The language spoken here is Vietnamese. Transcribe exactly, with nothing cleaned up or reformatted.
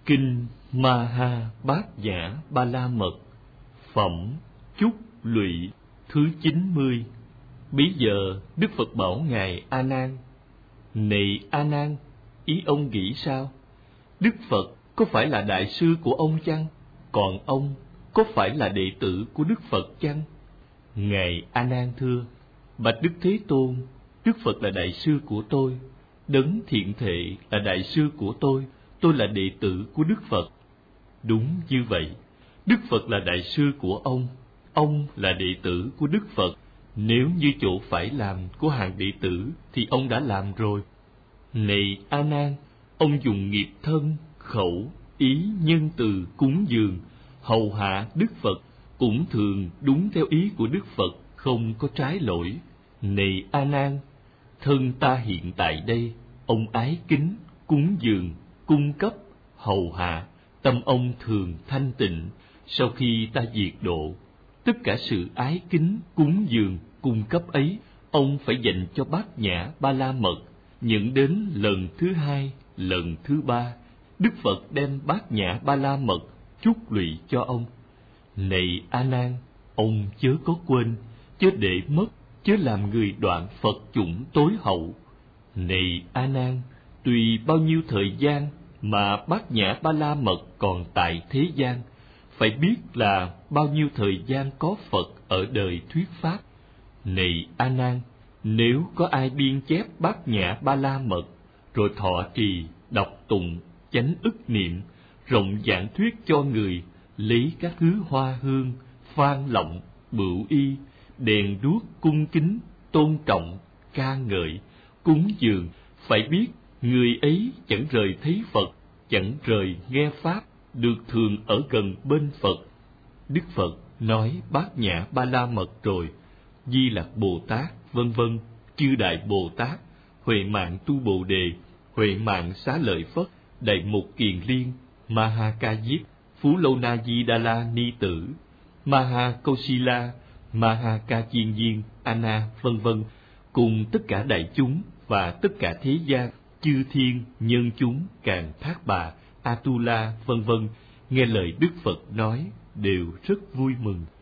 Kinh Maha Bát Nhã Ba La Mật, phẩm Chúc Lụy thứ chín mươi. Bấy giờ Đức Phật bảo ngài A Nan: Này A Nan, ý ông nghĩ sao? Đức Phật có phải là đại sư của ông chăng? Còn ông có phải là đệ tử của Đức Phật chăng? Ngài A Nan thưa: Bạch Đức Thế Tôn, Đức Phật là đại sư của tôi, Đấng Thiện Thệ là đại sư của tôi, tôi là đệ tử của Đức Phật. Đúng như vậy, Đức Phật là đại sư của ông, ông là đệ tử của Đức Phật. Nếu như chỗ phải làm của hàng đệ tử thì ông đã làm rồi. Này A Nan, ông dùng nghiệp thân, khẩu, ý nhân từ cúng dường, hầu hạ Đức Phật cũng thường đúng theo ý của Đức Phật, không có trái lỗi. Này A Nan, thân ta hiện tại đây, ông ái kính, cúng dường, cung cấp, hầu hạ, tâm ông thường thanh tịnh. Sau khi ta diệt độ, tất cả sự ái kính, cúng dường, cung cấp ấy, ông phải dành cho Bát Nhã Ba La Mật. Những đến lần thứ hai, lần thứ ba, Đức Phật đem Bát Nhã Ba La Mật chúc lụy cho ông. Này A Nan, ông chớ có quên, chớ để mất, chớ làm người đoạn Phật chủng tối hậu. Này A Nan, tùy bao nhiêu thời gian mà Bát Nhã Ba La Mật còn tại thế gian, phải biết là bao nhiêu thời gian có Phật ở đời thuyết pháp. Này A Nan, nếu có ai biên chép Bát Nhã Ba La Mật, rồi thọ trì, đọc tụng, chánh ức niệm, rộng giảng thuyết cho người, lấy các thứ hoa hương, phan lọng, bửu y, đèn đuốc cung kính, tôn trọng, ca ngợi, cúng dường, phải biết người ấy chẳng rời thấy Phật, chẳng rời nghe pháp, được thường ở gần bên Phật. Đức Phật nói Bát Nhã Ba La Mật rồi, Di Lặc Bồ Tát, vân vân, chư Đại Bồ Tát, Huệ Mạng Tu Bồ Đề, Huệ Mạng Xá Lợi Phất, Đại Mục Kiền Liên, Maha Ca Diếp, Phú Lâu Na Di Đà La Ni Tử, Maha Câu Si La, Maha Ca Chiên Viên, Anna, vân vân, cùng tất cả đại chúng và tất cả thế gian, chư thiên, nhân chúng, Càn Thác Bà, Atula, vân vân, nghe lời Đức Phật nói đều rất vui mừng.